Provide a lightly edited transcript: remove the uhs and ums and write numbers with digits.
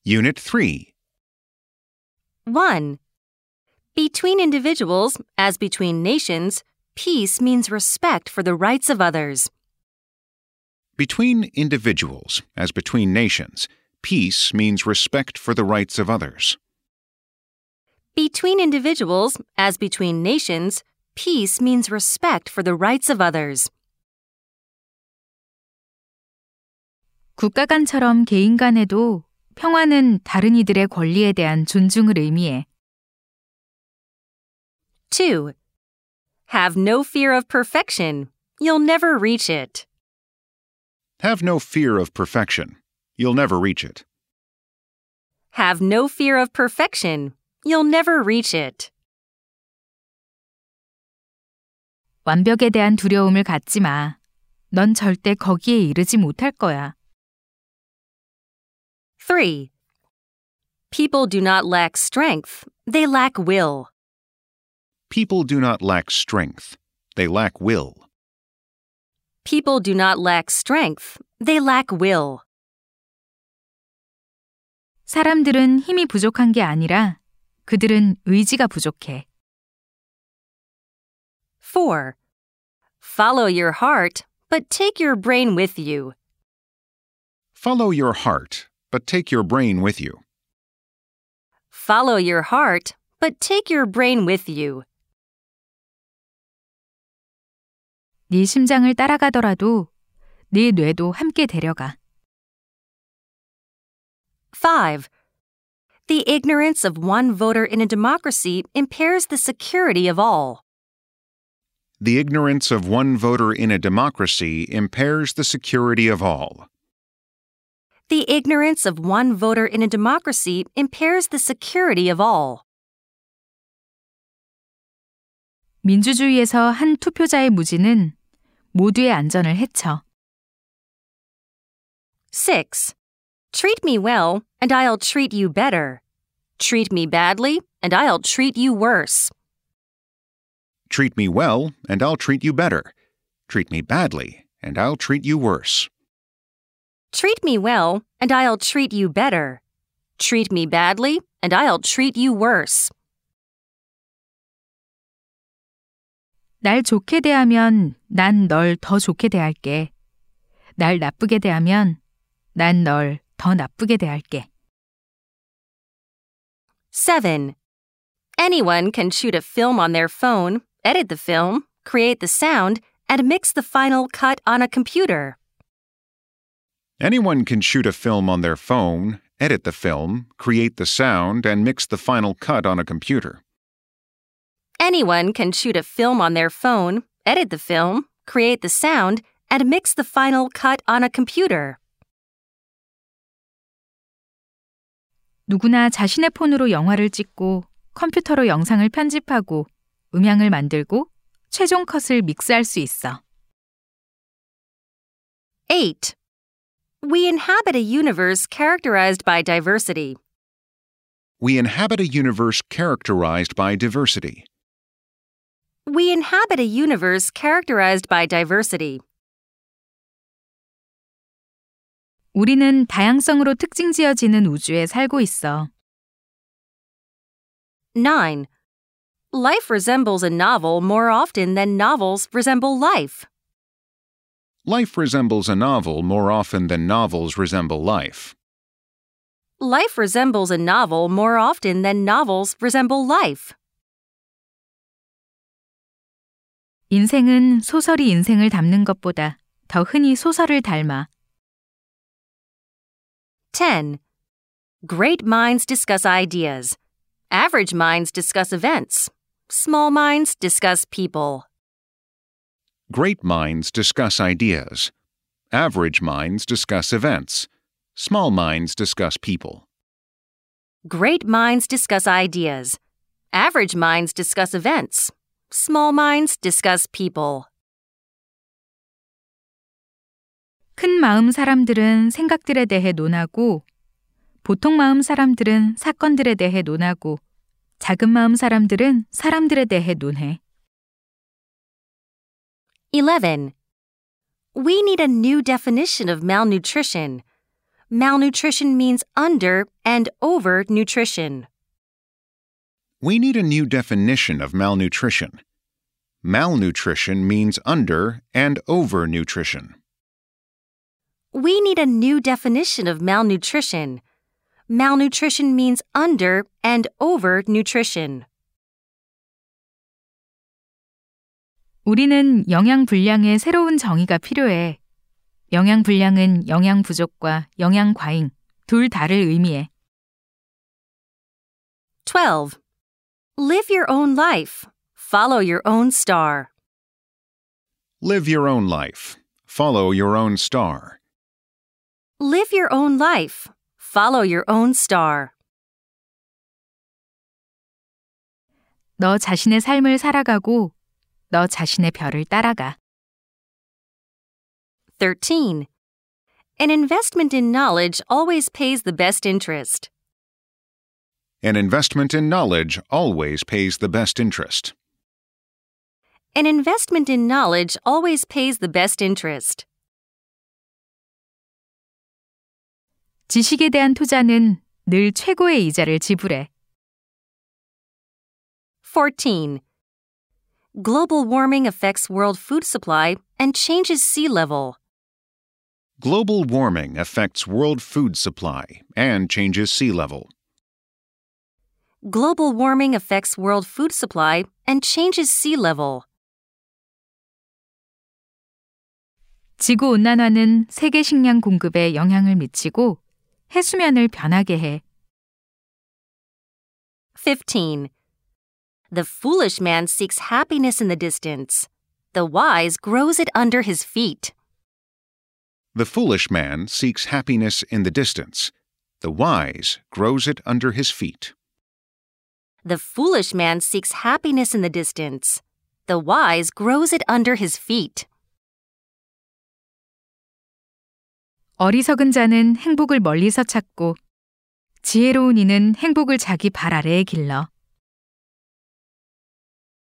Unit 3. 1. Between individuals, as between nations, peace means respect for the rights of others. Between individuals, as between nations, peace means respect for the rights of others. Between individuals, as between nations, peace means respect for the rights of others. 국가 간처럼 개인 간에도 평화는 다른 이들의 권리에 대한 존중을 의미해. 2. Have no fear of perfection. You'll never reach it. Have no fear of perfection. You'll never reach it. Have no fear of perfection. You'll never reach it. 완벽에 대한 두려움을 갖지 마. 넌 절대 거기에 이르지 못할 거야. 3. People do not lack strength. They lack will. People do not lack strength. They lack will. People do not lack strength. They lack will. 사람들은 힘이 부족한 게 아니라 그들은 의지가 부족해. 4. Follow your heart, but take your brain with you. Follow your heart, but take your brain with you. Follow your heart, but take your brain with you. 네 심장을 따라가더라도 네 뇌도 함께 데려가. 5. The ignorance of one voter in a democracy impairs the security of all. The ignorance of one voter in a democracy impairs the security of all. The ignorance of one voter in a democracy impairs the security of all. 민주주의에서 한 투표자의 무지는 모두의 안전을 해쳐. 6. Treat me well, and I'll treat you better. Treat me badly, and I'll treat you worse. Treat me well, and I'll treat you better. Treat me badly, and I'll treat you worse. Treat me well, and I'll treat you better. Treat me badly, and I'll treat you worse. 날 좋게 대하면 난 널 더 좋게 대할게. 날 나쁘게 대하면 난 널 더 나쁘게 대할게. 7. Anyone can shoot a film on their phone, edit the film, create the sound, and mix the final cut on a computer. Anyone can shoot a film on their phone, edit the film, create the sound, and mix the final cut on a computer. Anyone can shoot a film on their phone, edit the film, create the sound, and mix the final cut on a computer. 누구나 자신의 폰으로 영화를 찍고 컴퓨터로 영상을 편집하고 음향을 만들고 최종 컷을 믹스할 수 있어. 8. We inhabit a universe characterized by diversity. We inhabit a universe characterized by diversity. We inhabit a universe characterized by diversity. 우리는 다양성으로 특징지어지는 우주에 살고 있어. 9. Life resembles a novel more often than novels resemble life. Life resembles a novel more often than novels resemble life. Life resembles a novel more often than novels resemble life. 인생은 소설이 인생을 담는 것보다 더 흔히 소설을 닮아. 10. Great minds discuss ideas. Average minds discuss events. Small minds discuss people. Great minds discuss ideas. Average minds discuss events. Small minds discuss people. Great minds discuss ideas. Average minds discuss events. Small minds discuss people. 큰 마음 사람들은 생각들에 대해 논하고 보통 마음 사람들은 사건들에 대해 논하고 작은 마음 사람들은 사람들에 대해 논해. 11. We need a new definition of malnutrition. Malnutrition means under and over nutrition. We need a new definition of malnutrition. Malnutrition means under and over nutrition. We need a new definition of malnutrition. Malnutrition means under and over nutrition. 우리는 영양 불량의 새로운 정의가 필요해. 영양 불량은 영양 부족과 영양 과잉, 둘 다를 의미해. 12. Live your own life. Follow your own star. Live your own life. Follow your own star. Live your own life. Follow your own star. 너 자신의 삶을 살아가고 너 자신의 별을 따라가. 13. An investment in knowledge always pays the best interest. An investment in knowledge always pays the best interest. An investment in knowledge always pays the best interest. 지식에 대한 투자는 늘 최고의 이자를 지불해. 14. Global warming affects world food supply and changes sea level. Global warming affects world food supply and changes sea level. Global warming affects world food supply and changes sea level. 지구온난화는 세계 식량 공급에 영향을 미치고 해수면을 변하게 해. 15. The foolish man seeks happiness in the distance. The wise grows it under his feet. The foolish man seeks happiness in the distance. The wise grows it under his feet. The foolish man seeks happiness in the distance. The wise grows it under his feet. 어리석은 자는 행복을 멀리서 찾고 지혜로운 이는 행복을 자기 발 아래에 길러.